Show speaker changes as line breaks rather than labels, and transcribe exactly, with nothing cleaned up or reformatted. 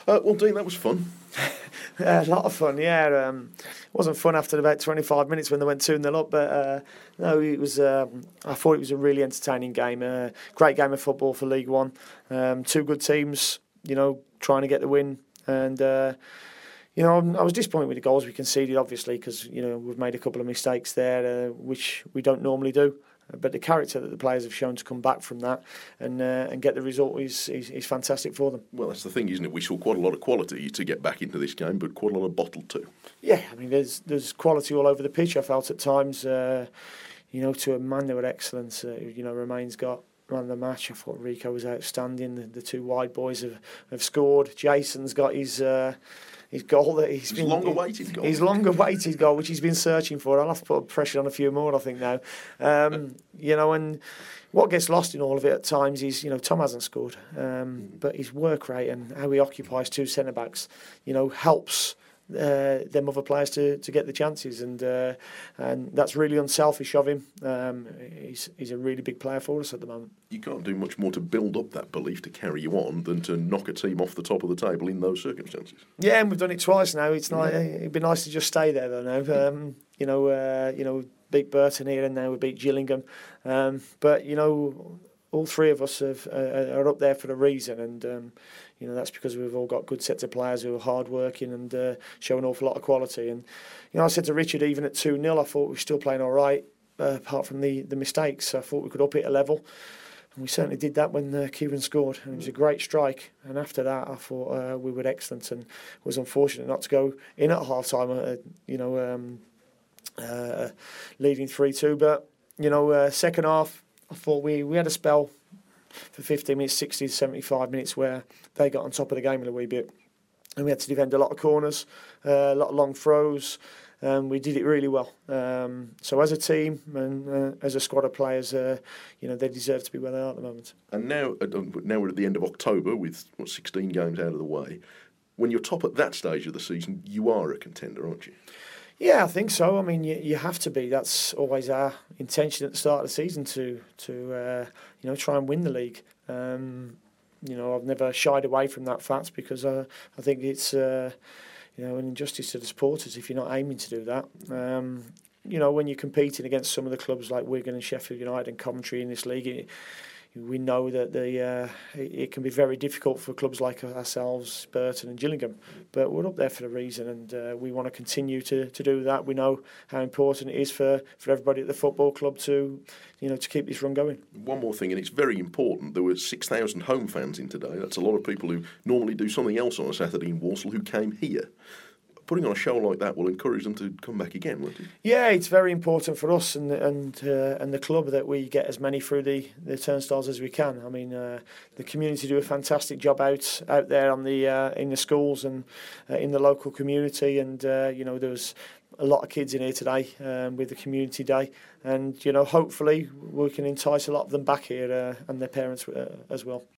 Uh, well, Dean, that was fun.
Yeah, a lot of fun, yeah. Um, it wasn't fun after about twenty-five minutes when they went two nil up, but uh, no, it was. Um, I thought it was a really entertaining game. Uh, great game of football for League One. Um, two good teams, you know, trying to get the win. And, uh, you know, I was disappointed with the goals we conceded, obviously, because, you know, we've made a couple of mistakes there, uh, which we don't normally do. But the character that the players have shown to come back from that and uh, and get the result is, is is fantastic for them.
Well, that's the thing, isn't it? We saw quite a lot of quality to get back into this game, but quite a lot of bottle too.
Yeah, I mean, there's there's quality all over the pitch. I felt at times, uh, you know, to a man they were excellent. Uh, you know, Romain's got ran the match. I thought Rico was outstanding. The, the two wide boys have, have scored. Jason's got his. Uh, His goal that he's
his
been
long awaited goal.
His long awaited goal, which he's been searching for. I'll have to put pressure on a few more, I think now. Um, you know, and what gets lost in all of it at times is, you know, Tom hasn't scored, um, but his work rate and how he occupies two centre backs, you know, helps uh, them other players to, to get the chances, and uh, and that's really unselfish of him. Um, he's he's a really big player for us at the moment.
You can't do much more to build up that belief to carry you on than to knock a team off the top of the table in those circumstances.
Yeah, and we've done it twice now. It's not. It'd be nice to just stay there though. Now, um, you know, uh, you know, beat Burton here, and now we beat Gillingham. Um, but you know, all three of us have, uh, are up there for a reason, and um, you know that's because we've all got good sets of players who are hard working and uh, show an awful lot of quality. And you know, I said to Richard, even at two nil, I thought we were still playing all right, uh, apart from the the mistakes. I thought we could up it a level. And we certainly did that when uh, Kieran scored, and it was a great strike. And after that, I thought uh, we were excellent, and was unfortunate not to go in at half time. Uh, you know, um, uh, leading three two. But you know, uh, second half, I thought we, we had a spell for fifteen minutes, sixty to seventy-five minutes, where they got on top of the game a wee bit, and we had to defend a lot of corners, uh, a lot of long throws. Um, we did it really well. Um, so as a team and uh, as a squad of players, uh, you know, they deserve to be where they are at the moment.
And now, now we're at the end of October with what, sixteen games out of the way. When you're top at that stage of the season, you are a contender, aren't you?
Yeah, I think so. I mean, you, you have to be. That's always our intention at the start of the season to to uh, you know try and win the league. Um, you know, I've never shied away from that fact because uh, I think it's. Uh, You know, an injustice to the supporters if you're not aiming to do that. Um, you know, when you're competing against some of the clubs like Wigan and Sheffield United and Coventry in this league, it, we know that the uh, it, it can be very difficult for clubs like ourselves, Burton and Gillingham. But we're up there for a reason, and uh, we want to continue to, to do that. We know how important it is for, for everybody at the football club to, you know, to keep this run going.
One more thing, and it's very important. There were six thousand home fans in today. That's a lot of people who normally do something else on a Saturday in Walsall who came here. Putting on a show like that will encourage them to come back again, won't it?
Yeah, it's very important for us and and uh, and the club that we get as many through the, the turnstiles as we can. I mean, uh, the community do a fantastic job out out there on the uh, in the schools and uh, in the local community. And uh, you know, there was a lot of kids in here today um, with the community day, and you know, hopefully we can entice a lot of them back here uh, and their parents uh, as well.